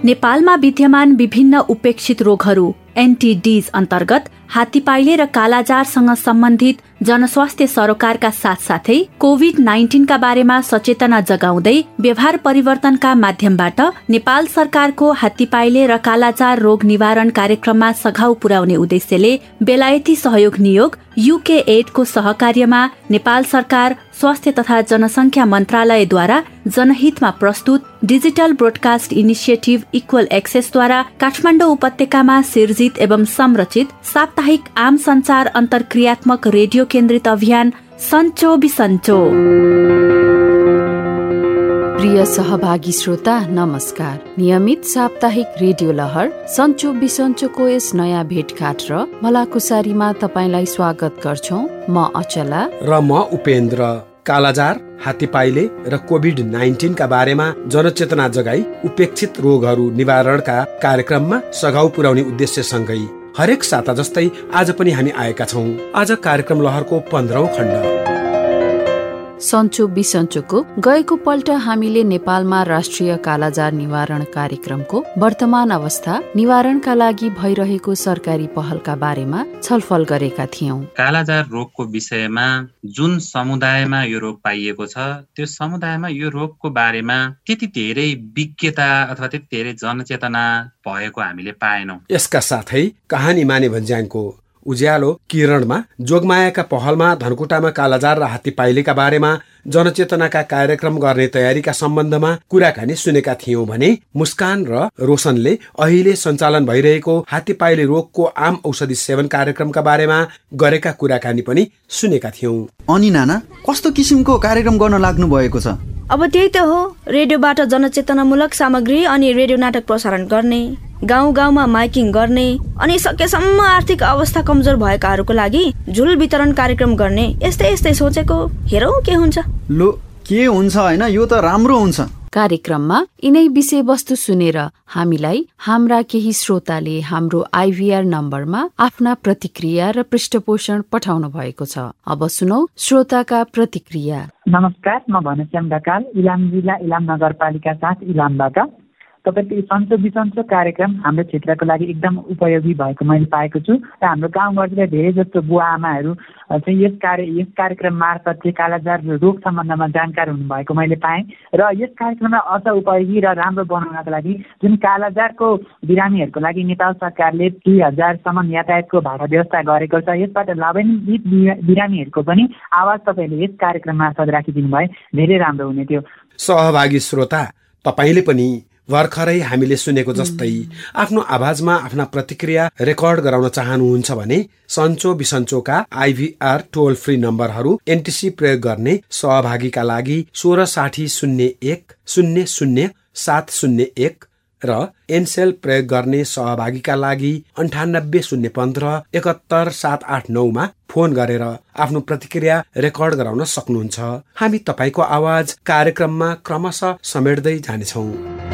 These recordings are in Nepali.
नेपालमा विद्यमान विभिन्न उपेक्षित रोगहरू एनटिडीज अन्तर्गत हात्तीपाइले र कालाजारसँग सम्बन्धित जनस्वास्थ्य सरोकारका साथसाथै कोभिड-19 का बारेमा सचेतना जगाउँदै व्यवहार परिवर्तनका माध्यमबाट नेपाल सरकारको हात्तीपाइले र कालाजार रोग निवारण कार्यक्रममा सघाउ पुर्याउने उद्देश्यले बेलायती सहयोग नियोग UK8 को सहकार्यमा नेपाल सरकार स्वास्थ्य तथा जनसंख्या मन्त्रालयद्वारा जनहितमा प्रस्तुत डिजिटल ब्रोडकास्ट इनिसिएटिभ इक्वल एक्सेसद्वारा काठमाडौँ उपत्यकामा सिर्जित एवं संरचित साप्ताहिक आम संचार अन्तर्क्रियात्मक रेडियो केन्द्रित अभियान सन्चो बिसन्चो। प्रिय सहभागी श्रोता नमस्कार। नियमित साप्ताहिक रेडियो लहर सन्चो बिसन्चोको यस नयाँ भेटघाट र भलाकुसारीमा तपाईलाई स्वागत गर्छौं। म अचला र म उपेन्द्र। कालाजार, हात्तीपाइले र कोभिड-19 का बारेमा जनचेतना जगाई उपेक्षित रोगहरू निवारणका कार्यक्रममा सघाउ पुर्याउने उद्देश्यसँगै हरेक साता जस्तै आज पनि हामी आएका छौं। आज कार्यक्रम लहरको 15औं खण्ड सन्चो बिसन्चोको गएको पल्ट हामीले नेपालमा राष्ट्रिय कालाजार निवारण कार्यक्रमको वर्तमान अवस्था, निवारणका लागि भइरहेको सरकारी पहलका बारेमा छलफल गरेका थियौं। कालाजार रोगको विषयमा जुन समुदायमा यो रोग पाइएको छ त्यो समुदायमा यो रोगको बारेमा त्यति धेरै विज्ञता अथवा त्यति धेरै जनचेतना भएको हामीले पाएनौं। यसका साथै कहानी माने भन्ज्याङको उज्यालो किरणमा जोगमायाका पहलमा धनकुटामा कालाजार र हात्तीपाइलेका बारेमा जनचेतनाका कार्यक्रम गर्ने तयारीका सम्बन्धमा कुराकानी सुनेका थियौं भने मुस्कान र रोशनले अहिले सञ्चालन भइरहेको हात्तीपाइले रोगको आम औषधि सेवन कार्यक्रमका बारेमा गरेका कुराकानी पनि सुनेका थियौं। अनि नाना, कस्तो किसिमको कार्यक्रम गर्न लाग्नु भएको छ? अब त्यही त हो, रेडियोबाट जनचेतनामूलक सामग्री अनि रेडियो नाटक प्रसारण गर्ने, गाउँ गाउँमा माइकिङ गर्ने अनि सकेसम्म आर्थिक अवस्था कमजोर भएकाहरूको लागि झुल वितरण कार्यक्रम गर्ने, यस्तै सोचेको। हेरौँ के हुन्छ। लो, के हुन्छ हैन, यो त राम्रो हुन्छ। कार्यक्रममा यिनै विषयवस्तु सुनेर हामीलाई हाम्रा केही श्रोताले हाम्रो IVR नम्बरमा आफ्ना प्रतिक्रिया र पृष्ठपोषण पठाउनु भएको छ। अब सुनौ श्रोताका प्रतिक्रिया। नमस्कार, म घनश्याम ढकाल, इलाम जिल्ला इलाम नगरपालिका 7 इलामबाट। तपाईको सन्चो बिसन्चो कार्यक्रम हाम्रो क्षेत्रको लागि एकदम उपयोगी भएको मैले पाएको छु र हाम्रो गाउँघरतिर धेरै जस्तो बुवा आमाहरू चाहिँ यस कार्यक्रम मार्फत चाहिँ कालाजार रोग सम्बन्धमा जानकार हुनुभएको मैले पाएँ र यस कार्यक्रमलाई अझ उपयोगी र राम्रो बनाउनको लागि जुन कालाजारको बिरामीहरूको लागि नेपाल सरकारले 3000सम्म यातायातको भाडा व्यवस्था गरेको छ, यसबाट लाभान्वित बिरामीहरूको पनि आवाज तपाईँले यस कार्यक्रम मार्फत राखिदिनु भए धेरै राम्रो हुने थियो। सहभागी श्रोता, तपाईले पनि भर्खरै हामीले सुनेको जस्तै आफ्नो आवाजमा आफ्ना प्रतिक्रिया रेकर्ड गराउन चाहनुहुन्छ भने सन्चो बिसन्चोका IVR टोल फ्री नम्बरहरू NTC प्रयोग गर्ने सहभागीका लागि 1660100701 र एनसेल प्रयोग गर्ने सहभागीका लागि 9801578789 मा फोन गरेर आफ्नो प्रतिक्रिया रेकर्ड गराउन सक्नुहुन्छ। हामी तपाईको आवाज कार्यक्रममा क्रमशः समेट्दै जानेछौं।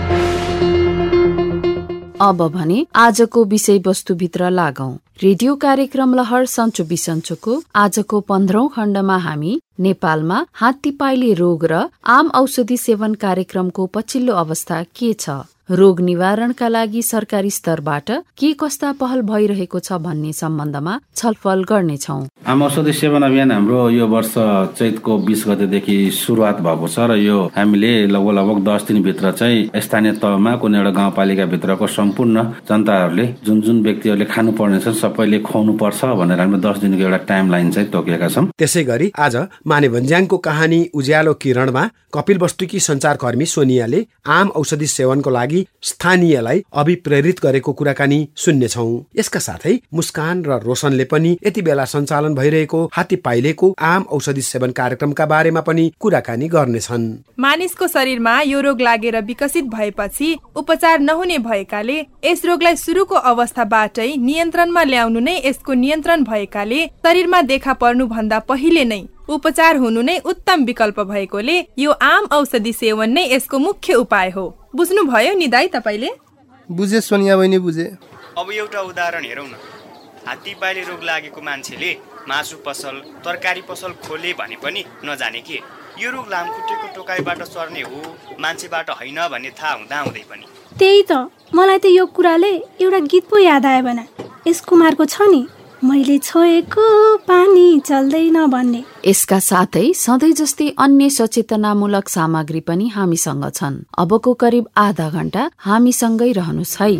अब भने आजको विषयवस्तुभित्र लागौं। रेडियो कार्यक्रम लहर सन्चो बिसन्चोको आजको 15औं खण्डमा हामी नेपालमा हात्तीपाइले रोग र आम औषधि सेवन कार्यक्रमको पछिल्लो अवस्था के छ, रोग निवारणका लागि सरकारी स्तरबाट के कस्ता पहल भइरहेको छ भन्ने सम्बन्धमा छलफल गर्नेछौं। आम औषधि सेवन अभियान हाम्रो यो वर्ष चैतको 20 गतेदेखि सुरुवात भएको छ र यो हामीले लगभग 10 दिनभित्र चाहिँ स्थानीय तहमा कुनै एउटा गाउँपालिका भित्रको सम्पूर्ण जनताहरूले जुन व्यक्तिहरूले खानु पर्ने छ सबैले खुवाउनु पर्छ भनेर हामीले 10 दिनको एउटा टाइम लाइन चाहिँ तोकेका छौं। त्यसैगरी आज माने भन्ज्याङको कहानी उज्यालो किरणमा कपिलवस्तुकी सञ्चारकर्मी सोनियाले आम औषधि सेवनको लागि स्थानीयलाई अभिप्रेरित गरेको कुराकानी सुन्नेछौं। यसका साथै मुस्कान र रोशनले पनि यति बेला सञ्चालन भइरहेको हात्तीपाइलेको आम औषधि सेवन कार्यक्रमका बारेमा पनि कुराकानी गर्नेछन्। मानिसको शरीरमा यो रोग लागेर विकसित भएपछि उपचार नहुने भएकाले यस रोगलाई सुरुको अवस्थाबाटै नियन्त्रणमा ल्याउनु नै यसको नियन्त्रण भएकाले शरीरमा देखा पर्नु भन्दा पहिले नै उपचार हुनु नै उत्तम विकल्प भएकोले यो आम औषधि सेवन नै यसको मुख्य उपाय हो। बुझ्नु भयो नि दाइ तपाईले? बुझे सोनिया बहिनी, बुझे। अब एउटा उदाहरण हेरौँ न। हात्तीपाइले रोग लागेको मान्छेले मासु पसल, तरकारी पसल खोले भने पनि नजाने के यो रोग लामखुट्टेको टोकाइबाट सर्ने हो, मान्छेबाट होइन भन्ने थाहा हुँदा हुँदै पनि त्यही त, मलाई त यो कुराले एउटा गीत पो याद आयो भने यस कुमारको छ नि, मैले छोएको पानी चल्दैन भन्ने। यसका साथै सधैँ जस्तै अन्य सचेतनामूलक सामग्री पनि हामीसँग छन्। अबको करिब आधा घण्टा हामीसँगै रहनुहोस् है।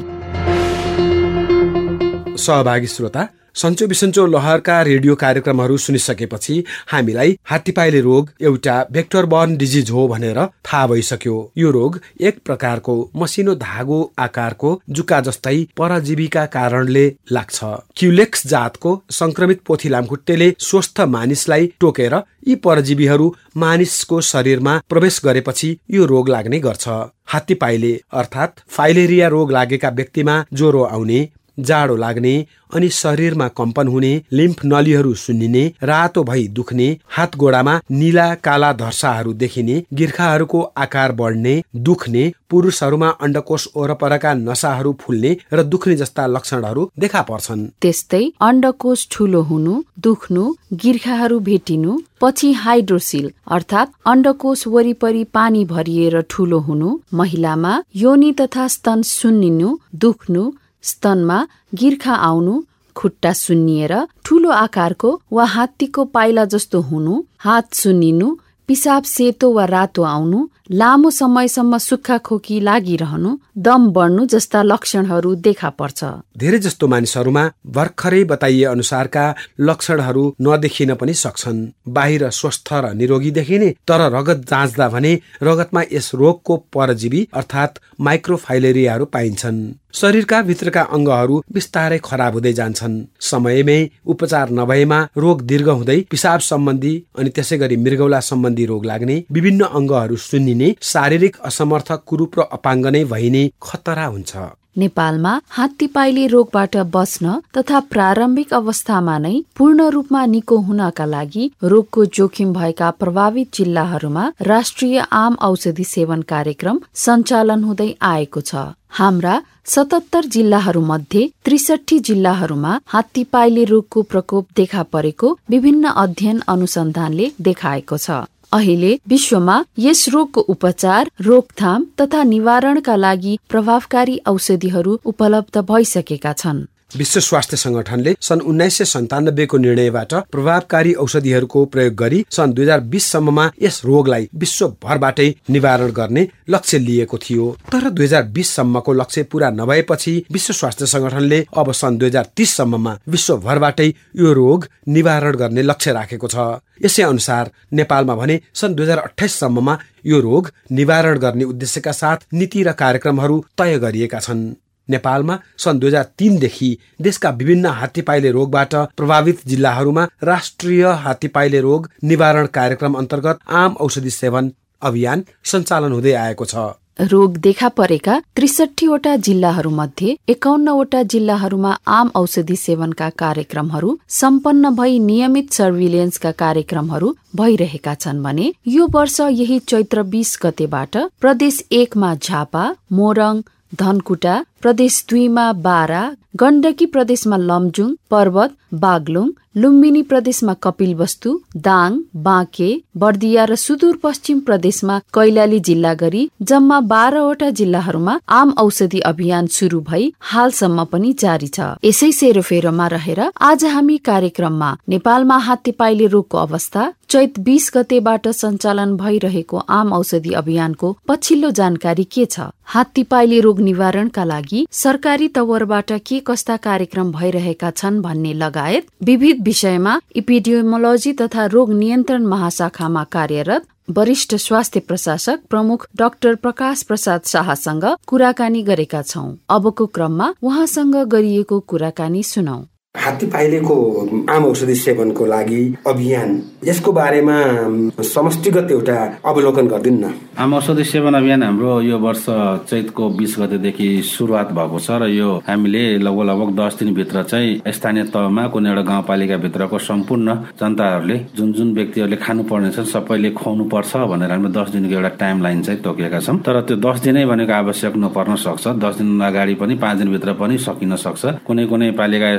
सहभागी श्रोता, सन्चो बिसन्चो लहरका रेडियो कार्यक्रमहरू सुनिसकेपछि हामीलाई हात्तीपाइले रोग एउटा भेक्टर बर्न डिजिज हो भनेर थाहा भइसक्यो। यो रोग एक प्रकारको मसिनो धागो आकारको जुका जस्तै परजीवीका कारणले लाग्छ। क्युलेक्स जातको संक्रमित पोथी लामखुट्टेले स्वस्थ मानिसलाई टोकेर यी परजीवीहरू मानिसको शरीरमा प्रवेश गरेपछि यो रोग लाग्ने गर्छ। हात्तीपाइले अर्थात् फाइलेरिया रोग लागेका व्यक्तिमा ज्वरो आउने, जाडो लाग्ने अनि शरीरमा कम्पन हुने, लिम्फ नलीहरू सुन्निने, रातो भई दुख्ने, हात गोडामा नीला काला धर्साहरू देखिने, गिर्खाहरूको आकार बढ्ने, दुख्ने, पुरुषहरूमा अण्डकोष वरपरका नसाहरू फुल्ने र दुख्ने जस्ता लक्षणहरू देखा पर्छन्। त्यस्तै अण्डकोष ठूलो हुनु, दुख्नु, गिर्खाहरू भेटिनु, पछि हाइड्रोसिल अर्थात् अण्डकोष वरिपरि पानी भरिएर ठूलो हुनु, महिलामा योनि तथा स्तन सुन्निनु, दुख्नु, स्तनमा गिर्खा आउनु, खुट्टा सुन्निएर ठूलो आकारको वा हात्तीको पाइला जस्तो हुनु, हात सुन्निनु, पिसाब सेतो वा रातो आउनु, लामो समयसम्म सुक्खा खोकी लागिरहनु, दम बढ्नु जस्ता लक्षणहरू देखा पर्छ। धेरै जस्तो मानिसहरूमा भर्खरै बताइए अनुसारका लक्षणहरू नदेखिन पनि सक्छन्। बाहिर स्वस्थ र निरोगी देखिने, तर रगत जाँच्दा भने रगतमा यस रोगको परजीवी अर्थात् माइक्रोफाइलेरियाहरू पाइन्छन्। शरीरका भित्रका अङ्गहरू बिस्तारै खराब हुँदै जान्छन्। समयमै उपचार नभएमा रोग दीर्घ हुँदै पिसाब सम्बन्धी अनि त्यसै गरी मृगौला सम्बन्धी रोग लाग्ने, विभिन्न अङ्गहरू सुन्निने, शारीरिक असमर्थ, कुरूप र अपाङ्ग नै भइने खतरा हुन्छ। नेपालमा हात्तीपाइले रोगबाट बच्न तथा प्रारम्भिक अवस्थामा नै पूर्ण रूपमा निको हुनका लागि रोगको जोखिम भएका प्रभावित जिल्लाहरूमा राष्ट्रिय आम औषधि सेवन कार्यक्रम सञ्चालन हुँदै आएको छ। हाम्रा 77 जिल्लाहरू मध्ये 63 जिल्लाहरूमा हात्तीपाइले रोगको प्रकोप देखा परेको विभिन्न अध्ययन अनुसन्धानले देखाएको छ। अहिले विश्वमा यस रोगको उपचार, रोकथाम तथा निवारणका लागि प्रभावकारी औषधिहरू उपलब्ध भइसकेका छन्। विश्व स्वास्थ्य संगठनले सन् 1997 को निर्णयबाट प्रभावकारी औषधिहरूको प्रयोग गरी सन् 2020 सम्ममा यस रोगलाई विश्वभरबाटै निवारण गर्ने लक्ष्य लिएको थियो। तर 2020 सम्मको लक्ष्य पूरा नभएपछि विश्व स्वास्थ्य संगठनले अब सन् 2030 सम्ममा विश्वभरबाटै यो रोग निवारण गर्ने लक्ष्य राखेको छ। यसै अनुसार नेपालमा भने सन् 2028 सम्ममा यो रोग निवारण गर्ने उद्देश्यका साथ नीति र कार्यक्रमहरू तय गरिएका छन्। नेपालमा सन् 2003 देखि देशका विभिन्न हात्तीपाइले रोगबाट प्रभावित जिल्लाहरूमा राष्ट्रिय हात्तीपाइले रोग निवारण कार्यक्रम अन्तर्गत आम औषधि सेवन अभियान सञ्चालन हुँदै आएको छ। रोग देखा परेका 63 वटा जिल्लाहरू मध्ये 51 वटा जिल्लाहरूमा आम औषधि सेवनका कार्यक्रमहरू सम्पन्न भई नियमित सर्भिलेन्सका कार्यक्रमहरू भइरहेका छन् भने यो वर्ष यही चैत्र 20 गतेबाट प्रदेश 1 मा झापा, मोरङ, धनकुटा, प्रदेश 2 मा बारा, गण्डकी प्रदेशमा लमजुङ, पर्वत, बागलुङ, लुम्बिनी प्रदेशमा कपिलवस्तु, दाङ, बाँके, बर्दिया र सुदूरपश्चिम प्रदेशमा कैलाली जिल्ला गरी जम्मा 12 वटा जिल्लाहरूमा आम औषधि अभियान शुरू भई हालसम्म पनि जारी छ। यसै सेरोफेरोमा रहेर आज हामी कार्यक्रममा नेपालमा हात्तीपाइले रोगको अवस्था, चैत 20 गतेबाट सञ्चालन भइरहेको आम औषधि अभियानको पछिल्लो जानकारी के छ, हात्तीपाइले रोग निवारणका लागि सरकारी तवरबाट के कस्ता कार्यक्रम भइरहेका छन् भन्ने लगायत विविध विषयमा इपिडियोमोलोजी तथा रोग नियन्त्रण महाशाखामा कार्यरत वरिष्ठ स्वास्थ्य प्रशासक प्रमुख डाक्टर प्रकाश प्रसाद शाहसँग कुराकानी गरेका छौं। अबको क्रममा उहाँसँग गरिएको कुराकानी सुनौ। हात्तीपाइलेको आम औषधि सेवनको लागि अभियान, यसको बारेमा समष्टिगत एउटा अवलोकन गरिदिनु न। आम औषधि सेवन अभियान हाम्रो यो वर्ष चैतको 20 गतेदेखि सुरुवात भएको छ र यो हामीले लगभग 10 दिनभित्र चाहिँ स्थानीय तहमा कुनै एउटा गाउँपालिका भित्रको सम्पूर्ण जनताहरूले जुन जुन व्यक्तिहरूले खानुपर्ने छ सबैले खुवाउनु पर्छ भनेर हामीले 10 दिनको एउटा टाइम लाइन चाहिँ तोकेका छौँ। तर त्यो 10 दिनै भनेको आवश्यक नपर्न सक्छ, 10 दिन अगाडि पनि 5 दिनभित्र पनि सकिन सक्छ। कुनै कुनै पालिका स्तरमा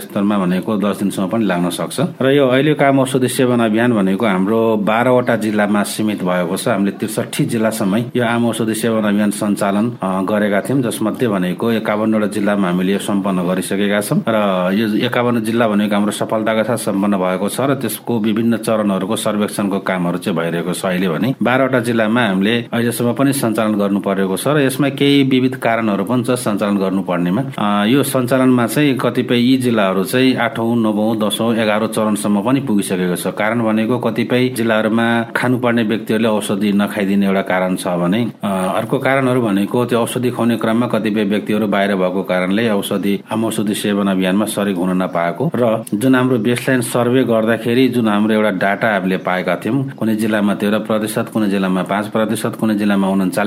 भनेको 10 दिनसम्म पनि लाग्न सक्छ। र यो अहिलेको आम औषधि सेवन अभियान भनेको हाम्रो 12वटा जिल्लामा सीमित भएको छ। हामीले 63 जिल्लासम्मै यो आम औषधि सेवन अभियान सञ्चालन गरेका थियौँ, जसमध्ये भनेको 51वटा जिल्लामा हामीले यो सम्पन्न गरिसकेका छौँ। र यो 51 जिल्ला भनेको हाम्रो सफलताका साथ सम्पन्न भएको छ र त्यसको विभिन्न चरणहरूको सर्वेक्षणको कामहरू चाहिँ भइरहेको छ। अहिले भने 12वटा जिल्लामा हामीले अहिलेसम्म पनि सञ्चालन गर्नु परेको छ र यसमा केही विविध कारणहरू पनि छ सञ्चालन गर्नुपर्नेमा। यो सञ्चालनमा चाहिँ कतिपय यी जिल्लाहरू चाहिँ 8औं 9औं 10औं 11औं चरणसम्म पनि पुगिसकेको छ। कारण भनेको कतिपय जिल्लाहरूमा खानुपर्ने व्यक्तिहरूले औषधि नखाइदिने एउटा कारण छ भने, अर्को कारणहरू भनेको त्यो औषधि खुवाउने क्रममा कतिपय व्यक्तिहरू बाहिर भएको कारणले आम औषधि सेवन अभियानमा सरिक हुन नपाएको र जुन हाम्रो बेसलाइन सर्वे गर्दाखेरि जुन हाम्रो एउटा डाटा हामीले पाएका थियौँ, कुनै जिल्लामा 13%, कुनै जिल्लामा 5%, कुनै जिल्लामा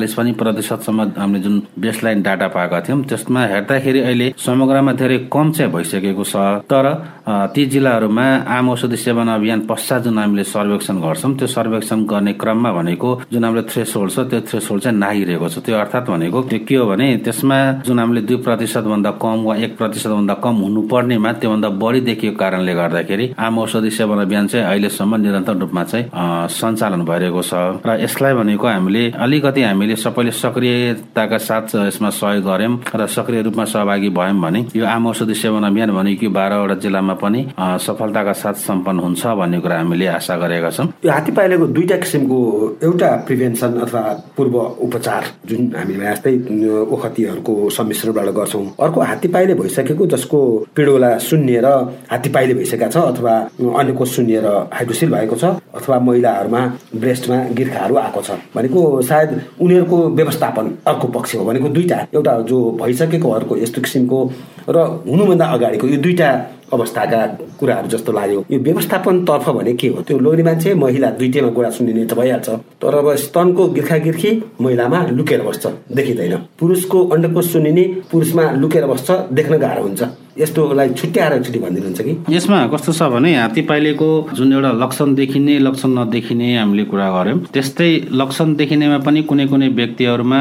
39% हामीले जुन बेसलाइन डाटा पाएका थियौँ, त्यसमा हेर्दाखेरि अहिले समग्रमा धेरै कम चाहिँ भइसकेको छ। तर ती जिल्लाहरूमा आम औषधि सेवन अभियान पश्चात जुन हामीले सर्वेक्षण गर्छौँ, त्यो सर्वेक्षण गर्ने क्रममा भनेको जुन हाम्रो थ्रेसहोल्ड छ त्यो थ्रेसहोल्ड चाहिँ नागिरहेको छ। त्यो अर्थात् भनेको त्यो के हो भने त्यसमा जुन हामीले 2% भन्दा कम वा 1% भन्दा कम हुनुपर्नेमा त्योभन्दा बढी देखिएको कारणले गर्दाखेरि आम औषधि सेवन अभियान चाहिँ अहिलेसम्म निरन्तर रूपमा चाहिँ सञ्चालन भइरहेको छ। र यसलाई भनेको हामीले सबैले सक्रियताका साथ यसमा सहयोग गर्यौं र सक्रिय रूपमा सहभागी भयौं भने यो आम औषधि सेवन अभियान भनेको 12वटा जिल्लामा पनि सफलताका साथ सम्पन्न हुन्छ भन्ने कुरा हामीले आशा गरेका छौं। यो हात्तीपाइलेको दुईटा किसिमको, एउटा प्रिभेन्सन अथवा पूर्व उपचार जुन हामीले यस्तै ओखतीहरूको सम्मिश्रणबाट गर्छौं, अर्को हात्तीपाइले भइसकेको जसको पिडोला सुन्निएर हात्तीपाइले भइसकेका छ अथवा अन्यको सुन्निएर हाइड्रोसिल भएको छ अथवा महिलाहरूमा ब्रेस्टमा गिर्खाहरू आएको छ भनेको सायद उनीहरूको व्यवस्थापन अर्को पक्ष हो भनेको दुईटा, एउटा जो भइसकेको अर्को यस्तो किसिमको र हुनुभन्दा अगाडिको यो दुईटा अवस्थाका कुराहरू जस्तो लाग्यो। यो व्यवस्थापन तर्फ भने के हो? त्यो लोग्ने मान्छे महिला दुईटैमा गोडा सुन्निने त भइहाल्छ, तर अब स्तनको गिर्खा गिर्खी महिलामा लुकेर बस्छ, देखिँदैन। पुरुषको अण्डकोष सुन्निने पुरुषमा लुकेर बस्छ, देख्न गाह्रो हुन्छ। यस्तोलाई छुट्याएर एकचोटि भनिदिनुहुन्छ कि? यसमा कस्तो छ भने हात्तीपाइलेको जुन एउटा लक्षण देखिने लक्षण नदेखिने हामीले कुरा गर्यौं, त्यस्तै लक्षण देखिनेमा पनि कुनै कुनै व्यक्तिहरूमा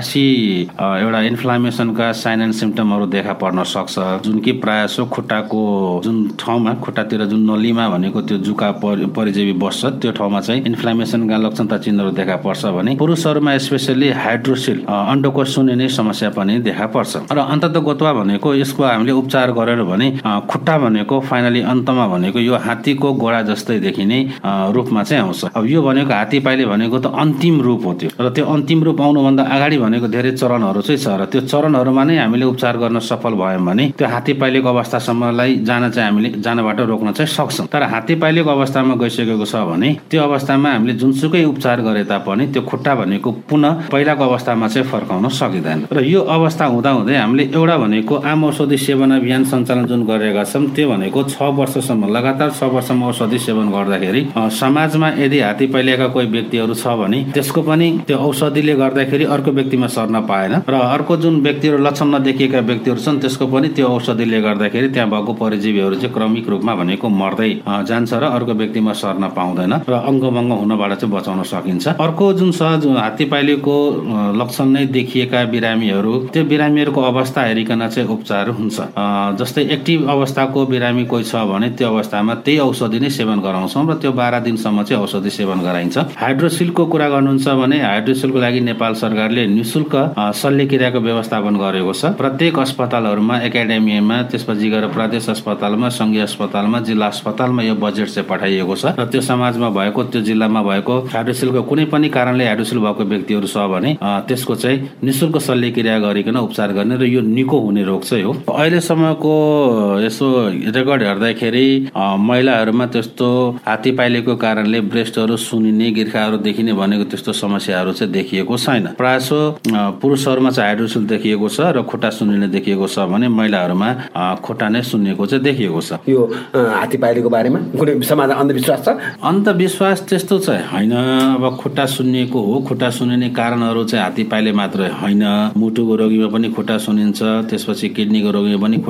81 एउटा इन्फ्लामेसनका साइन एन्ड सिम्पटमहरू देखा पर्न सक्छ, जुन कि प्रायः खुट्टाको जुन ठाउँमा, खुट्टातिर जुन नलीमा भनेको त्यो जुका परिजेवी बस्छ त्यो ठाउँमा चाहिँ इन्फ्लामेसनका लक्षणता चिन्हहरू देखा पर्छ भने पुरुषहरूमा स्पेशली हाइड्रोसिल अण्डकोष सुन्निने समस्या पनि देखा पर्छ। र अन्ततगतवा भनेको यसको हामीले उपचार गरेर भने खुट्टा भनेको फाइनली अन्तमा भनेको यो हात्तीको गोडा जस्तै देखिने रूपमा चाहिँ आउँछ। अब यो भनेको हात्तीपाइले भनेको त अन्तिम रूप हो त्यो, र त्यो अन्तिम रूप आउनुभन्दा अगाडि भनेको धेरै चरणहरू चाहिँ छ र त्यो चरणहरूमा नै हामीले उपचार गर्न सफल भयौं भने त्यो हात्तीपाइलेको अवस्थासम्मलाई जानबाट रोक्न चाहिँ सक्छौं। तर हात्तीपाइलेको अवस्थामा गइसकेको छ भने त्यो अवस्थामा हामीले जुनसुकै उपचार गरे तापनि त्यो खुट्टा भनेको पुनः पहिलाको अवस्थामा चाहिँ फर्काउन सकिँदैन। र यो अवस्था हुँदाहुँदै हामीले एउटा भनेको आम औषधि सेवन अभियान सञ्चालन जुन गरेका छौं त्यो भनेको 6 वर्षसम्म लगातार 6 वर्षसम्म औषधि सेवन गर्दाखेरि समाजमा यदि हात्तीपाइलेका कोही व्यक्तिहरू छ भने त्यसको पनि त्यो औषधिले गर्दाखेरि अर्को व्यक्तिमा सर्न पाएन, र अर्को जुन व्यक्तिहरू लक्षण नदेखिएका व्यक्तिहरू छन् त्यसको पनि त्यो औषधिले गर्दाखेरि त्यहाँ भएको परजीवीहरू चाहिँ क्रमिक रूपमा भनेको मर्दै जान्छ र अर्को व्यक्तिमा सर्न पाउँदैन र अङ्गभङ्ग हुनबाट चाहिँ बचाउन सकिन्छ। अर्को जुन छ जुन हात्तीपाइलेको लक्षण नै देखिएका बिरामीहरू, त्यो बिरामीहरूको अवस्था हेरिकन चाहिँ उपचार हुन्छ। जस्तै एक्टिभ अवस्थाको बिरामी कोही छ भने त्यो अवस्थामा त्यही औषधि नै सेवन गराउँछौँ र त्यो 12 दिनसम्म चाहिँ औषधि सेवन गराइन्छ। हाइड्रोसिलको कुरा गर्नुहुन्छ भने हाइड्रोसिलको लागि नेपाल सरकारले निशुल्क शल्यक्रियाको व्यवस्थापन गरेको छ। प्रत्येक अस्पतालहरूमा, एकाडेमीमा, त्यसपछि गएर प्रदेश अस्पतालमा, संघीय अस्पतालमा, जिल्ला अस्पतालमा यो बजेट चाहिँ पठाइएको छ र त्यो समाजमा भएको, त्यो जिल्लामा भएको हाइड्रोसिलको कुनै पनि कारणले हाइड्रोसिल भएको व्यक्तिहरू छ भने त्यसको चाहिँ निशुल्क शल्यक्रिया गरिकन उपचार गर्ने र यो निको हुने रोग चाहिँ हो। अहिलेसम्मको यसो रेकर्ड हेर्दाखेरि महिलाहरूमा त्यस्तो हात्तीपाइलेको कारणले ब्रेस्टहरू सुन्निने, गिर्खाहरू देखिने भनेको त्यस्तो समस्याहरू चाहिँ देखिएको छैन। प्रायः पुरुषहरूमा चाहिँ हाइड्रोसिल देखिएको छ र खुट्टा सुन्निने देखिएको छ भने महिलाहरूमा खुट्टा नै सुन्निएको चाहिँ देखिएको छ। यो हात्तीपाइलेको बारेमा कुनै समाजमा अन्धविश्वास छ? अन्धविश्वास त्यस्तो चाहिँ होइन। अब खुट्टा सुन्निएको हो, खुट्टा सुन्निने कारणहरू चाहिँ हात्तीपाइले मात्रै होइन, मुटुको रोगीमा पनि खुट्टा सुनिन्छ, त्यसपछि किडनीको रोगीमा पनि खुट्टा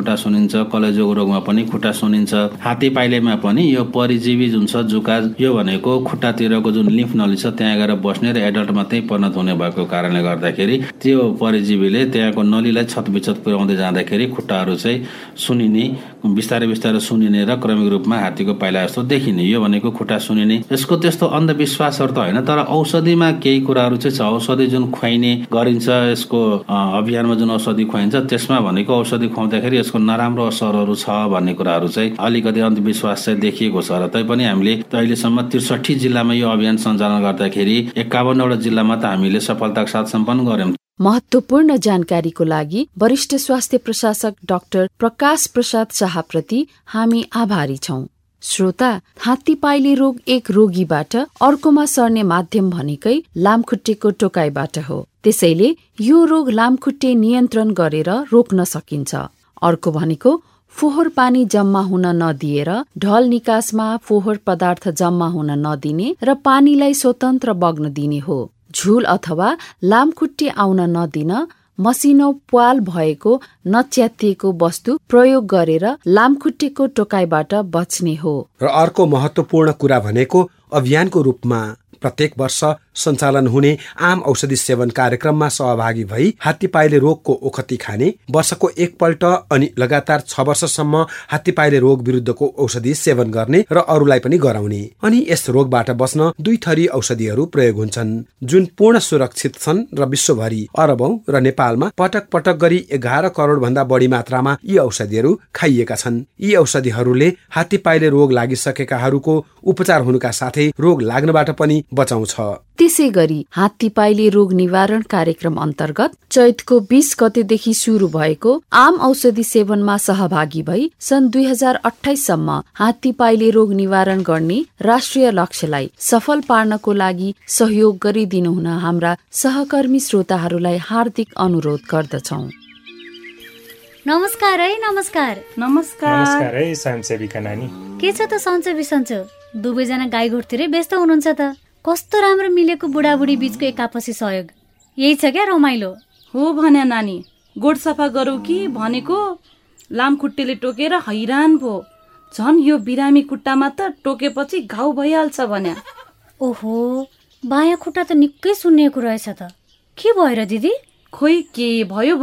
खुट्टा सुनिन्छ, कलेजोको रोगमा पनि खुट्टा सुनिन्छ, हात्ती पाइलेमा पनि यो परिजीवी जुन छ जुका, यो भनेको खुट्टातिरको जुन लिम्फ नली छ त्यहाँ गएर बस्ने र एडल्टमा त्यही परिणत हुने भएको कारणले गर्दाखेरि त्यो परिजीवीले त्यहाँको नलीलाई छतविछत पुर्याउँदै जाँदाखेरि खुट्टाहरू चाहिँ सुनिने, बिस्तारै बिस्तारै सुनिने र क्रमिक रूपमा हात्तीको पाइला जस्तो देखिने, यो भनेको खुट्टा सुनिने। यसको त्यस्तो अन्धविश्वासहरू त होइन, तर औषधिमा केही कुराहरू चाहिँ छ। औषधि जुन खुवाइने गरिन्छ, यसको अभियानमा जुन औषधि खुवाइन्छ त्यसमा भनेको औषधि खुवाउँदाखेरि यसको नराम्रो असरहरू छ भन्ने कुराहरू चाहिँ अलिकति अन्धविश्वास चाहिँ देखिएको छ। र तैपनि हामीले अहिलेसम्म 63 जिल्लामा यो अभियान सञ्चालन गर्दाखेरि 51वटा जिल्लामा त हामीले सफलताका साथ सम्पन्न गर्यौं। महत्वपूर्ण जानकारीको लागि वरिष्ठ स्वास्थ्य प्रशासक डाक्टर प्रकाश प्रसाद शाहप्रति हामी आभारी छौं। श्रोता, हात्ती पाइले रोग एक रोगीबाट अर्कोमा सर्ने माध्यम भनेकै लामखुट्टेको टोकाइबाट हो। त्यसैले यो रोग लामखुट्टे नियन्त्रण गरेर रोक्न सकिन्छ। अर्को भनेको फोहोर पानी जम्मा हुन नदिएर ढल निकासमा फोहोर पदार्थ जम्मा हुन नदिने र पानीलाई स्वतन्त्र बग्न दिने हो। झुल अथवा लामखुट्टे आउन नदिन मसिनो प्वाल भएको नच्यातिएको वस्तु प्रयोग गरेर लामखुट्टेको टोकाइबाट बच्ने हो। र अर्को महत्वपूर्ण कुरा भनेको अभियानको रूपमा प्रत्येक वर्ष सञ्चालन हुने आम औषधि सेवन कार्यक्रममा सहभागी भई हात्ती पाइले रोगको ओखती खाने, वर्षको एकपल्ट अनि लगातार 6 वर्षसम्म हात्ती पाइले रोग विरुद्धको औषधि सेवन गर्ने र अरूलाई पनि गराउने। अनि यस रोगबाट बच्न 2 थरी औषधिहरू प्रयोग हुन्छन् जुन पूर्ण सुरक्षित छन् र विश्वभरि अरबौं र नेपालमा पटक पटक गरी 11 करोड भन्दा बढी मात्रामा यी औषधिहरू खाइएका छन्। यी औषधिहरूले हात्ती पाइले रोग लागिसकेकाहरूको उपचार हुनुका साथै रोग लाग्नबाट पनि बचाउँछ। त्यसै गरी हात्ती पाइले रोग निवारण कार्यक्रम अन्तर्गत चैतको 20 गतेदेखि शुरू भएको आम औषधि सेवनमा सहभागी भई सन् 2028 सम्म हात्ती पाइले रोग निवारण गर्ने राष्ट्रिय लक्ष्यलाई सफल पार्नको लागि सहयोग गरिदिनु हुन हाम्रा सहकर्मी श्रोताहरूलाई हार्दिक अनुरोध गर्दछौं। नमस्कार है। नमस्कार नमस्कार है स्वयंसेविका नानी। के छ त सन्चो बिसन्चो? दुवैजना गाई गोठतिरै व्यस्त हुनुहुन्छ त। कस्तो राम्रो मिलेको बुढाबुढी बीचको एकापसी सहयोग, यही छ क्या रमाइलो? हो भन्या नानी, गोठ सफा गरौँ कि भनेको लामखुट्टेले टोकेर हैरान भो। झन् यो बिरामी खुट्टामा त टोकेपछि घाउ भइहाल्छ भन्या। ओहो, बायाँ खुट्टा त निकै सुन्निएको रहेछ त। के भएर दिदी? खोइ के भयो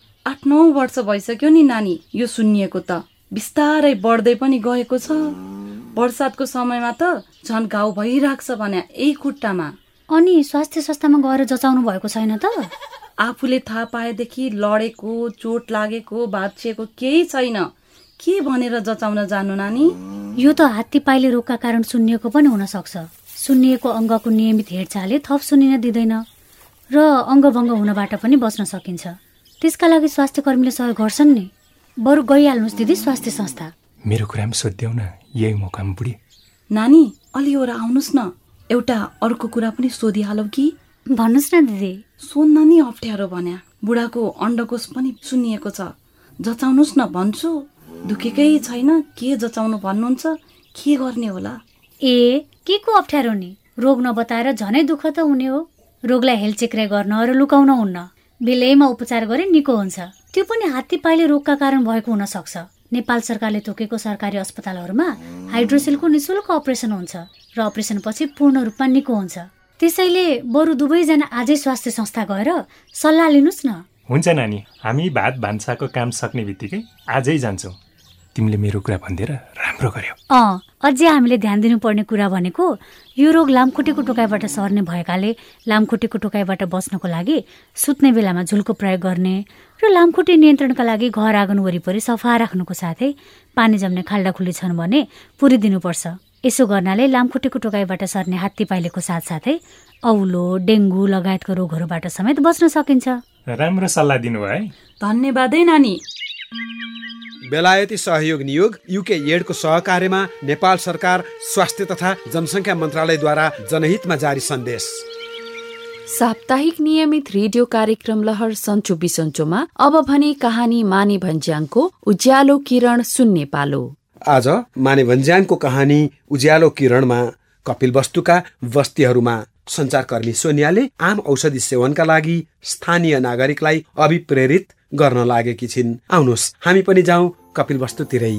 8-9 वर्ष भइसक्यो नि नानी यो सुन्निएको त। बिस्तारै बढ्दै पनि गएको छ। बर्सातको समयमा त झन् घाउ भइराख्छ भन्या यही खुट्टामा। अनि स्वास्थ्य संस्थामा गएर जचाउनु भएको छैन त? आफूले थाहा पाएदेखि लडेको, चोट लागेको, भाँचिएको केही छैन। के भनेर जचाउन जानु नानी? यो त हात्ती पाइले रोगका कारण सुन्निएको पनि हुन सक्छ। सुन्निएको अङ्गको नियमित हेरचाहले थप सुनिन दिँदैन र अङ्गभङ्ग हुनबाट पनि बच्न सकिन्छ। त्यसका लागि स्वास्थ्य कर्मीले सहयोग गर्छन् नि। बरु गइहाल्नुहोस् दिदी स्वास्थ्य संस्था। मेरो कुरामा सोध्देऊ न, यही मौकामा बुढी। नानी अलि ओरा आउनुहोस् न, एउटा अर्को कुरा पनि सोधिहालौ कि? भन्नुहोस् न दिदी। सोध्न नि अप्ठ्यारो भन्या। बुढाको अण्डकोष पनि सुन्निएको छ, जचाउनुहोस् न भन्छु। दुखेकै छैन, के जचाउनु भन्नुहुन्छ? के गर्ने होला? ए, के को अप्ठ्यारो नि? रोग नबताएर झनै दुःख त हुने हो। रोगलाई हेलचेक्राइ गर्न र लुकाउन हुन्न। बेलैमा उपचार गरे निको हुन्छ। त्यो पनि हात्ती पाइले रोगका कारण भएको हुन सक्छ। नेपाल सरकारले तोकेको सरकारी अस्पतालहरूमा हाइड्रोसेलको निशुल्क अपरेसन हुन्छ र अपरेसन पछि पूर्ण रूपमा निको हुन्छ। त्यसैले बरु दुवैजना आजै स्वास्थ्य संस्था गएर सल्लाह लिनुस् न। हुन्छ नानी, हामी भात भान्साको काम सक्ने बित्तिकै आजै जान्छौँ। तिमीले मेरो कुरा भनिदिएर राम्रो गर्यौ। अझै हामीले ध्यान दिनुपर्ने कुरा भनेको यो रोग लामखुट्टेको टोकाइबाट सर्ने भएकाले लामखुट्टेको टोकाइबाट बच्नको लागि सुत्ने बेलामा झुलको प्रयोग गर्ने र लामखुट्टे नियन्त्रणका लागि घर आँगन वरिपरि सफा राख्नुको साथै पानी जम्ने खाल्डाखुल्ली छन् भने पुरिदिनुपर्छ। यसो गर्नाले लामखुट्टेको टोकाइबाट सर्ने हात्ती पाइलेको साथसाथै औलो, डेङ्गु लगायतको रोगहरूबाट समेत बच्न सकिन्छ। राम्रो सल्लाह दिनुभयो है। धन्यवाद है नानी। बेलायती सहयोग नियोग युके एडको सहकार्यमा नेपाल सरकार स्वास्थ्य तथा जनसङ्ख्या मन्त्रालयद्वारा जनहितमा जारी सन्देश। साप्ताहिक नियमित रेडियो कार्यक्रम लहर सन्चो बिसन्चोमा अब भने कहानी माने भन्ज्याङको उज्यालो किरण सुन्ने पालो। आज माने भन्ज्याङको कहानी उज्यालो किरणमा कपिलवस्तुका बस्तीहरूमा सञ्चारकर्मी सोनियाले आम औषधि सेवनका लागि स्थानीय नागरिकलाई अभिप्रेरित गर्न लागेकी छिन्। आउनुहोस् हामी पनि जाउँ कपिलवस्तुतिरै।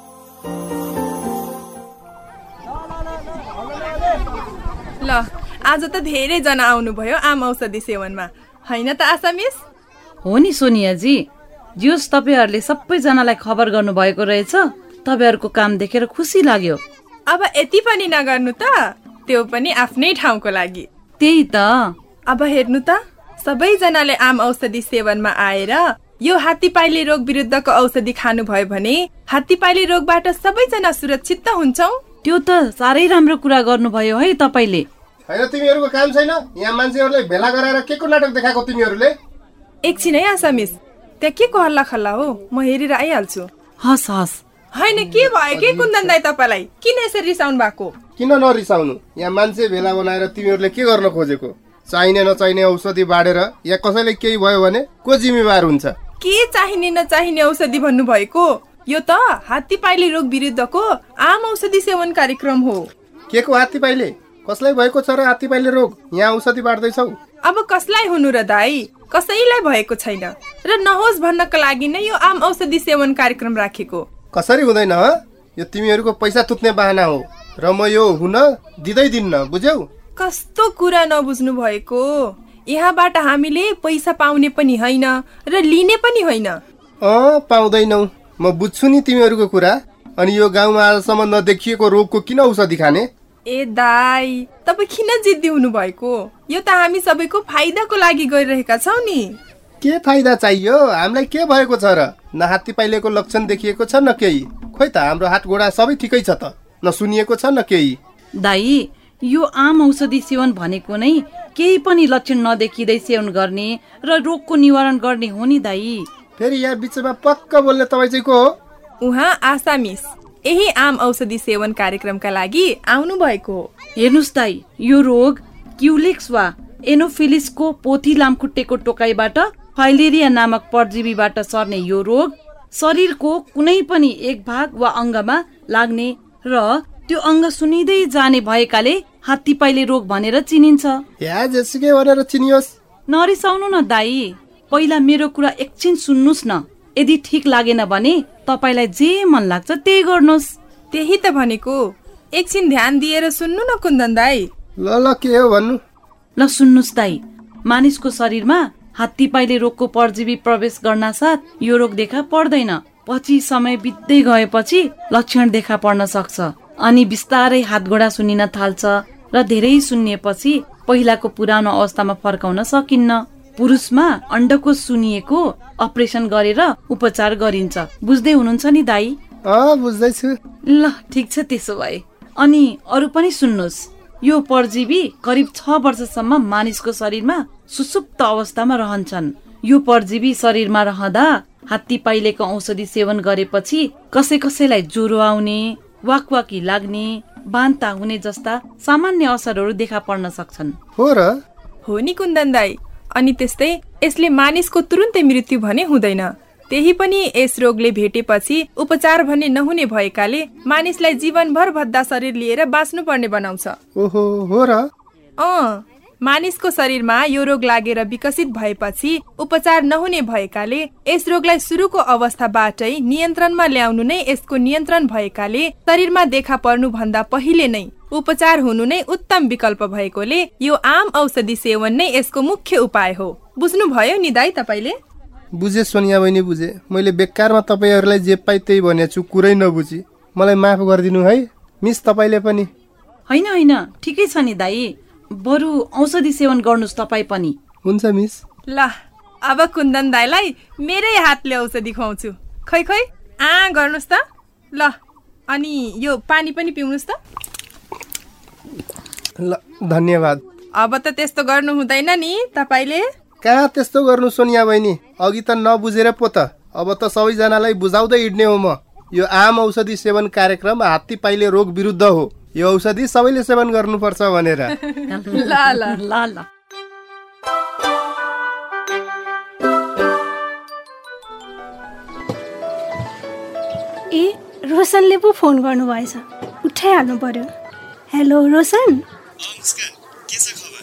ल आज त धेरै जना आउनुभयो आम औषधि सेवनमा, हैन त आशा मिस? हो नि सोनियाजी, जियोस् तपाईहरुले सबैजनालाई खबर गर्नु भएको रहेछ। तपाईहरुको काम देखेर खुसी लाग्यो। अब यति पनि नगर्नु त, त्यो पनि आफ्नै ठाउँको लागि। त्यही त। अब हेर्नु त, सबैजनाले आम औषधि सेवनमा आएर यो हात्तीपाइले रोग विरुद्धको औषधि खानु भयो भने हात्तीपाइले रोगबाट सबैजना सुरक्षित त हुन्छौं। त्यो त साह्रै राम्रो कुरा गर्नुभयो है तपाईले। हैन तिमीहरुको काम छैन? यहाँ मान्छेहरुलाई भेला गराएर के को नाटक देखाएको तिमीहरुले? एकछिन है आशा मिस, त्यहाँ के को हल्ला खल्ला हो? म हेरेर आइहाल्छु। हस् हस्। हैन के भयो के कुन्दन दाइ तपाईलाई? किन यसरी रिसाउनु भएको? किन नरिसाउनु? यहाँ मान्छे भेला बनाएर तिमीहरुले के गर्न खोजेको? चाहिने नचाहिने औषधि बाडेर या कसैले केही भयो भने को जिम्मेवार हुन्छ? के चाहिने नचाहिने औषधि भन्नु भएको? यो त हात्तीपाइले रोग विरुद्धको आम औषधि सेवन कार्यक्रम हो। के को हात्तीपाइले? कसलाई भएको छ र हात्तीपाइले रोग? यहाँ औषधि बाड्दैछौ? अब कसलाई हुनु र दाइ? कसैलाई भएको छैन र नहोस् भन्नको लागि नै यो आम औषधि सेवन कार्यक्रम राखेको। कसरी हुँदैन? यो तिमीहरुको पैसा थुत्ने बहाना हो र म यो हुन दिदै दिन्न, बुझ्यौ? कस्तो कुरा नबुझ्नु भएको? यहाँबाट हामीले पैसा पाउने पनि हैन र लिने पनि हैन। पाउँदैनौ। म बुझ्छु नि तिमीहरुको कुरा। अनि यो गाउँमा आजसम्म नदेखिएको रोगको किन औषधि खाने? ए दाइ, तपाई किन जिद्दी हुनु भएको? यो त हामी सबैको फाइदाको लागि गरिरहेका छौ नि। के फाइदा चाहियो? हामीलाई के भएको छ र? न हात्तीपाइलेको लक्षण देखिएको छ न केही। खोइ त हाम्रो हात गोडा सबै ठिकै छ त, न सुनिएको छ न केही। दाइ, यो आम औषधि सेवन भनेको नै केही पनि लक्षण नदेखिँदै सेवन गर्ने र रोगको निवारण गर्ने हो नि दाइ। फेरि यहाँ बिचमा पक्का बोल्ने तपाई चाहिँ को हो? उहाँ आशा मिस, यही आम औषधि सेवन कार्यक्रमका लागि आउनु भएको हो। हेर्नुस् दाइ, यो रोग क्युलेक्स वा एनोफिलिसको पोथी लामखुट्टेको टोकाइबाट फाइलेरिया नामक परजीवीबाट सर्ने यो रोग शरीरको कुनै पनि एक भाग वा अङ्गमा लाग्ने र त्यो अङ्ग सुनिँदै जाने भएकाले हात्तीपाइले रोग भनेर चिनिन्छ। या जेसुकै भनेर चिनियोस्। नरिसाउनु न दाइ, पहिला मेरो कुरा एकछिन सुन्नुस् न। यदि ठिक लागेन भने तपाईलाई जे मन लाग्छ त्यही गर्नुहोस्। त्यही त भनेको, एकछिन ध्यान दिएर सुन्नु न कुन्दन दाइ। ल के हो भन्नु? ल सुन्नुस् दाइ, मानिसको शरीरमा हात्तीपाइले रोगको परजीवी प्रवेश गर्नासाथ यो रोग देखा पर्दैन। पछि समय बित्दै गएपछि लक्षण देखा पर्न सक्छ अनि बिस्तारै हात गोडा सुनिन थाल्छ र धेरै सुन्निएपछि पहिलाको पुरानो अवस्थामा फर्काउन सकिन्न। पुरुषमा अण्डकोष सुनिएको अपरेसन गरेर उपचार गरिन्छ। बुझ्दै हुनुहुन्छ नि दाइ? बुझ्दैछु। ल ठिक छ त्यसो भए। अनि अरू पनि सुन्नुहोस्, यो परजीवी करिब 6 वर्षसम्म मानिसको शरीरमा सुसुप्त अवस्थामा रहन्छन्। यो परजीवी शरीरमा रहँदा हात्तीपाइलेको औषधि सेवन गरेपछि कसैलाई ज्वरो आउने, वाकवाकी लाग्ने, बान्ता हुने जस्ता सामान्य असरहरू देखा पर्न सक्छन्। हो र? हो नि कुन्दन दाइ। अनि त्यस्तै यसले मानिसको तुरुन्तै मृत्यु भने हुँदैन। त्यही पनि यस रोगले भेटेपछि उपचार भने नहुने भएकाले मानिसलाई जीवनभर भद्दा शरीर लिएर बाँच्नु पर्ने बनाउँछ। ओहो, हो र? मानिसको शरीरमा यो रोग लागेर विकसित भएपछि उपचार नहुने भएकाले यस रोगलाई सुरुको अवस्थाबाटै नियन्त्रणमा ल्याउनु नै यसको नियन्त्रण भएकाले शरीरमा देखा पर्नु भन्दा पहिले नै उपचार हुनु नै उत्तम विकल्प भएकोले यो आम औषधि सेवन नै यसको मुख्य उपाय हो। बुझ्नु भयो नि दाइ तपाईले? बुझे सोनिया बहिनी, बुझे। मैले बेकारमा तपाईहरुलाई जे पाइ त्यही भनेछु, कुरै नबुझी मलाई माफ गरिदिनु है मिस। तपाईले पनि हैन ठिकै छ नि दाइ, बरु औषधि सेवन गर्नुस् तपाई पनि। हुन्छ मिस। ल अब कुन्दन दाइलाई मेरै हातले औषधि खुवाउँछु। खै गर्नुस् त। ल अनि यो पानी पनि पिउनुस् त। ल धन्यवाद। अब त त्यस्तो गर्नु हुँदैन नि तपाईले। कहाँ त्यस्तो गर्नु सोनिया बहिनी, अघि त नबुझेर पो त। अब त सबैजनालाई बुझाउँदै हिँड्ने हो म। यो आम औषधि सेवन कार्यक्रम हात्तीपाइले रोग विरुद्ध हो। यो औषधि सबैले सेवन गर्नुपर्छ भनेर। ल ए रोशनले पो फोन गर्नु भएछ, उठाइहाल्नु पर्यो। हेलो रोशन। के छ खबर?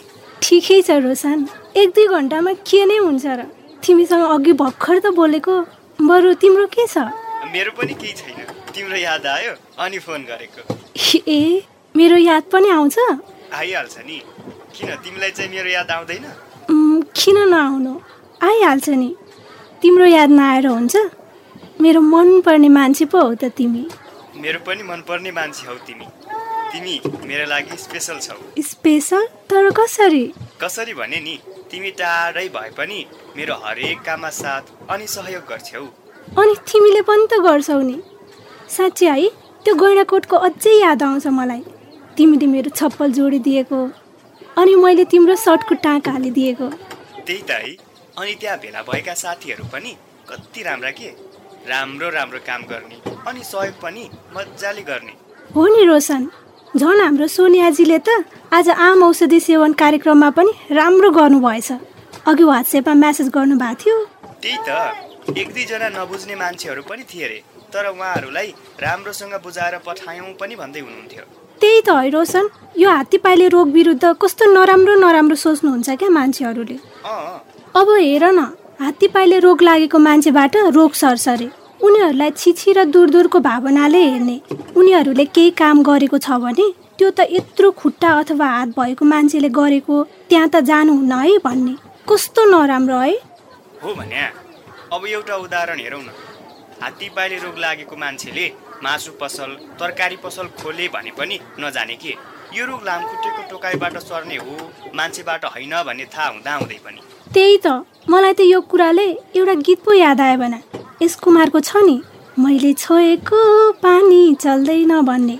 ठिकै छ रोशन, 1-2 घन्टामा के नै हुन्छ र। तिमीसँग अघि भर्खर त बोलेको, बरु तिम्रो के छ? मेरो पनि केही छैन, तिम्रो याद आयो अनि फोन गरेको। ए, मेरो याद पनि आउँछ? आइहाल्छ नि, किन तिमीलाई चाहिँ मेरो याद आउँदैन? किन नआउनु, आइहाल्छ नि। तिम्रो याद नआएर हुन्छ? मेरो मनपर्ने मान्छे पो हौ त तिमी। मेरो पनि मनपर्ने मान्छे हौ तिमी। तिमी मेरो लागि स्पेशल छौ। स्पेशल? तर कसरी? कसरी भने नि, तिमी टाढै भए पनि मेरो हरेक काममा साथ अनि सहयोग गर्छौ। अनि तिमीले पनि त गर्छौ नि। साँच्चै है, त्यो गैँडाकोटको अझै याद आउँछ मलाई। तिमीले मेरो छप्पल जोडिदिएको अनि मैले तिम्रो सर्टको टाँक हालिदिएको। त्यही त है। अनि त्यहाँ भेला भएका साथीहरू पनि कति राम्रा के, राम्रो राम्रो काम गर्ने अनि सहयोग पनि मजाले गर्ने। हो नि रोशन, झन् हाम्रो सोनियाजीले त आज आम औषधि सेवन कार्यक्रममा पनि राम्रो गर्नुभएछ। अघि व्हाट्सएपमा मेसेज गर्नुभएको थियो। त्यही त, 1-2 जना नबुझ्ने मान्छेहरू पनि थिए रे, तर उहाँहरूलाई राम्रोसँग बुझाएर पठायौँ पनि भन्दै हुनुहुन्थ्यो। त्यही त है रोशन, यो हात्तीपाइले रोग विरुद्ध कस्तो नराम्रो सोच्नुहुन्छ क्या मान्छेहरूले। अब हेर न, हात्तीपाइले रोग लागेको मान्छेबाट रोग सर्छ रे। उनीहरूलाई छिछि र दूरको भावनाले हेर्ने। उनीहरूले केही काम गरेको छ भने त्यो त यत्रो खुट्टा अथवा हात भएको मान्छेले गरेको, त्यहाँ त जानुहुन्न है भन्ने। कस्तो नराम्रो है। हो भन्या। अब एउटा उदाहरण हेरौँ न। हात्तीपाइले रोग लागेको मान्छेले मासु पसल, तरकारी पसल खोले भने पनि नजाने के यो रोग लामखुट्टेको टोकाइबाट सर्ने हो, मान्छेबाट होइन भन्ने थाहा हुँदै पनि। त्यही त, मलाई त यो कुराले एउटा गीत पो याद आयो भने, एस कुमारको छ नि, मैले छोएको पानी चल्दैन भन्ने।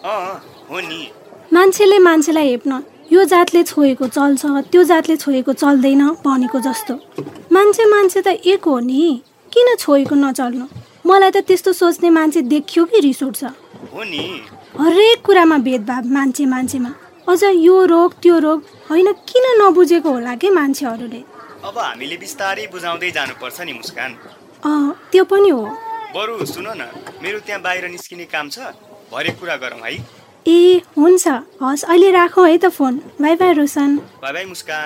हो नि। मान्छेले मान्छेलाई हेप्न यो जातले छोएको चल्छ, त्यो जातले छोएको चल्दैन भनेको जस्तो। मान्छे त एक हो नि, किन छोएको नचल्नु? मलाई त त्यस्तो सोच्ने मान्छे देखियो कि रिस उठ्छ। हो नि। हरेक कुरामा भेदभाव मान्छेमा। अझ यो रोग त्यो रोग होइन, किन नबुझेको होला के मान्छेहरूले। अब हामीले बिस्तारै बुझाउँदै जानुपर्छ नि मुस्कान। त्यो पनि हो। बरु सुन न, मेरो त्यहाँ बाहिर निस्किने काम छ, भरे कुरा गरौँ है। ए हुन्छ, हस् अहिले राखौँ है त phone. Bye bye Roshan. Bye bye Muskan.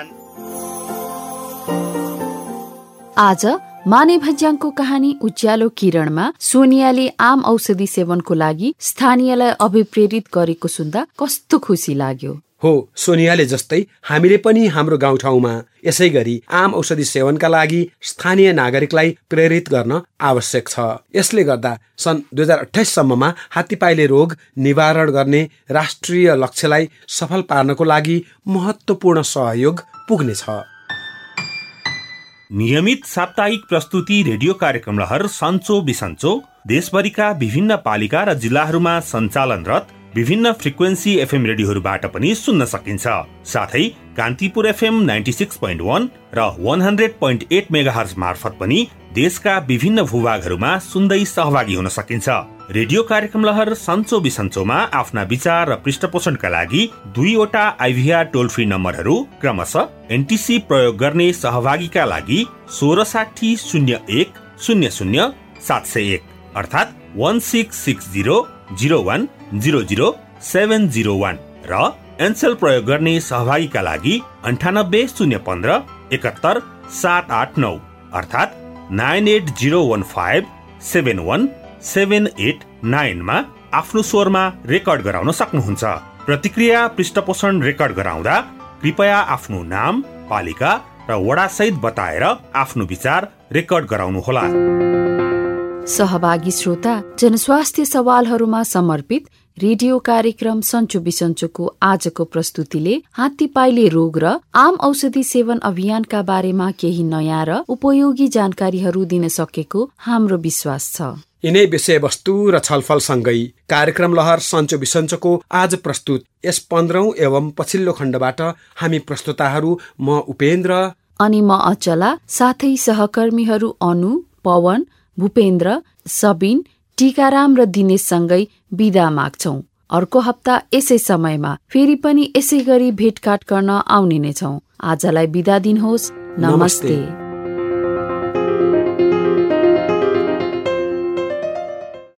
आज माने भज्याङको कहानी उज्यालो किरणमा सोनियाले आम औषधि सेवनको लागि स्थानीयलाई अभिप्रेरित गरेको सुन्दा कस्तो खुसी लाग्यो। हो, सोनियाले जस्तै हामीले पनि हाम्रो गाउँठाउँमा यसै गरी आम औषधि सेवनका लागि स्थानीय नागरिकलाई प्रेरित गर्न आवश्यक छ। यसले गर्दा सन् 2028 सम्ममा हात्तीपाइले रोग निवारण गर्ने राष्ट्रिय लक्ष्यलाई सफल पार्नको लागि महत्त्वपूर्ण सहयोग पुग्नेछ। नियमित साप्ताहिक प्रस्तुति रेडियो कार्यक्रम लहर सन्चो बिसन्चो देशभरिका विभिन्न पालिका र जिल्लाहरूमा सञ्चालनरत विभिन्न फ्रिक्वेन्सी एफएम रेडियोहरूबाट पनि सुन्न सकिन्छ। साथै कान्तिपुर एफएम 96.1 र 100.8 मेगाहर्ज मार्फत पनि देशका विभिन्न भूभागहरूमा सुन्दै सहभागी हुन सकिन्छ। रेडियो कार्यक्रम लहर सन्चो बिसन्चोमा आफ्ना विचार र पृष्ठपोषणका लागि 2वटा आइभीआर टोल फ्री नम्बरहरू क्रमशः एनटीसी प्रयोग गर्ने सहभागीका लागि 1660 01 00 701 अर्थात् 166001000701 र एनसेल प्रयोग गर्ने सहभागीका लागि 980115 71 789 अर्थात् 9801571789 मा आफ्नो स्वरमा रेकर्ड गराउन सक्नुहुन्छ। प्रतिक्रिया पृष्ठपोषण रेकर्ड गराउँदा कृपया आफ्नो नाम, पालिका र वडा सहित बताएर आफ्नो विचार रेकर्ड गराउनुहोला। सहभागी श्रोता, जनस्वास्थ्य सवालहरूमा समर्पित रेडियो कार्यक्रम सन्चो बिसन्चोको आजको प्रस्तुतिले हात्तीपाइले रोग र आम औषधि सेवन अभियानका बारेमा केही नयाँ र उपयोगी जानकारीहरू दिन सकेको हाम्रो विश्वास छ। यिनै विषयवस्तु र छलफलसँगै कार्यक्रम लहर सन्चो बिसन्चोको आज प्रस्तुत यस 15औं एवं पछिल्लो खण्डबाट हामी प्रस्तुताहरू म उपेन्द्र अनि म अचला, साथै सहकर्मीहरू अनु, पवन, भूपेन्द्र, सबिन, टीकाराम र दिनेशसँगै बिदा माग्छौं। अर्को हप्ता यसै समयमा फेरि पनि यसै गरी भेटघाट गर्न आउने नै छौं। आजलाई बिदा दिनुहोस्। नमस्ते।